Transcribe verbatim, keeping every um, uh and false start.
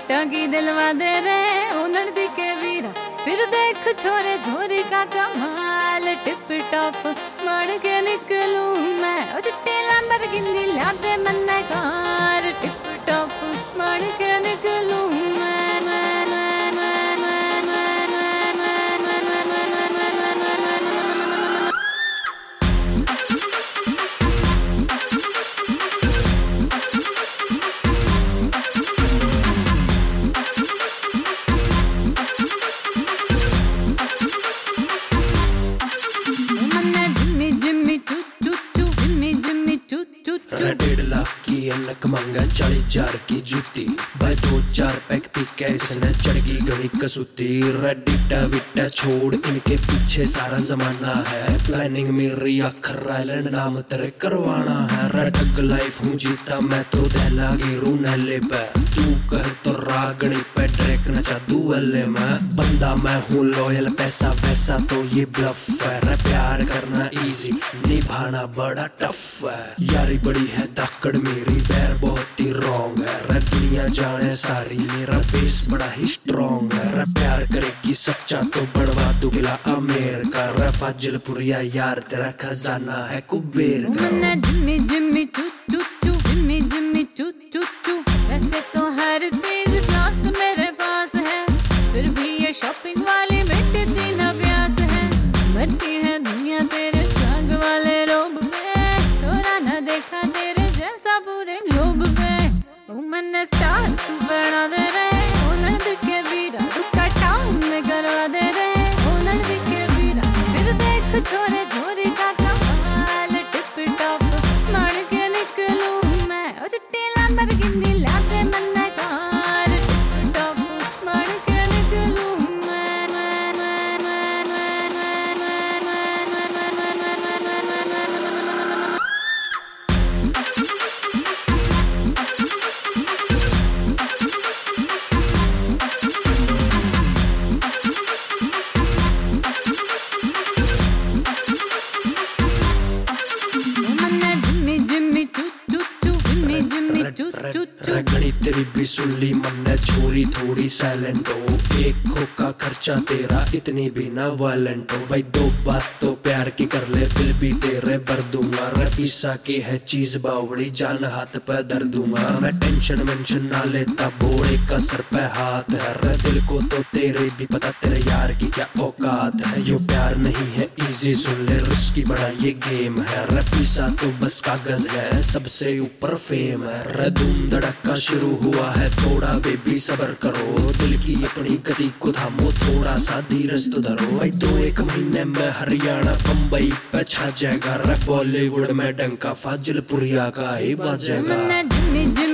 टगी दिलवा दे रे उन्हण दी के वीरा फिर देख छोरे छोरी का कमाल टिप टॉप बन के निकलूं मैं ओ चिट्टे लैम्बोर्गिनी ला दे मन्ने कार टिप टॉप बन के निकलूं मैं डेढ़ लाख की अनक मंगा चालीस हजार की जूती भाई दो चार पैक पी के इसने चढ़गी गणी कसूती रेडिटा विटा छोड़ इनके पीछे सारा जमाना है प्लानिंग मेरी अखर आइलैंड नाम तेरे करवाना है रटक लाइफ हूँ जीता मैं तो दहला गिरू नहले पे तू कह तो रागणी पे ट्रैक नचा दुअले में बंदा मैं हूँ लॉयल पैसा वैसा तो ये ब्लफ है प्यार करना इजी निभाना बड़ा टफ है यारी बड़ी है धाकड़ मेरी पैर बहुत ही रॉन्ग है रे दुनिया जाने सारी मेरा बेस बड़ा ही स्ट्रॉन्ग है रे प्यार करेगी सच्चा तो बढ़वा दू किला अमेर का रे फाजिलपुरिया यार तेरा खजाना है कुबेर का जिम्मी जिम्मी चू चू चू जिम्मी जिम्मी चू चू चू वैसे तो हर चीज क्लास मेरे पास है फिर भी ये शॉपिंग वाली मिटती न प्यास है मरती है दुनिया तेरे संग वाले रोब में छोरा न देखा तेरे जैसा पूरे ग्लोब में ओ मन स्टार तू बना दे रे ओ नर्द के वीरा रुका टाउन में करवा दे रे ओ नर्द के वीरा फिर देख छोरे छोरी का कमाल टिप टॉप मार के निकलूं मैं ओ चिट्टी लैम्बोर्गिनी ला दे मन्ने कार टिप टॉप मार के निकलूं मैं मैं मैं मैं मैं मैं मैं रगड़ी तेरी भी सुन ली मन्ने छोरी थोड़ी साइलेंट हो एक खोका खर्चा तेरा इतनी भी ना वायलेंट हो भाई दो बात तो प्यार की कर ले बिल भी तेरे भर दूंगा रे पीसा के है चीज बावड़ी जान हाथ पे दर दूंगा मैं टेंशन मेंशन ना लेता बोड़े का सर पे हाथ है रे दिल को तो तेरे भी पता तेरे यार की क्या औकात है यो प्यार नहीं है इजी सुन ले रिस्की बड़ा ये गेम है रे पीसा तो बस कागज है सबसे ऊपर फेम है रे धूम धड़का शुरू हुआ है थोड़ा बेबी सबर करो दिल की अपनी गति को थामो थोड़ा सा धीरज तो धरो भाई दो एक महीने में हरियाणा बम्बई पे छा जाएगा रे बॉलीवुड में डंका फाजिलपुरिया का ही बजेगा।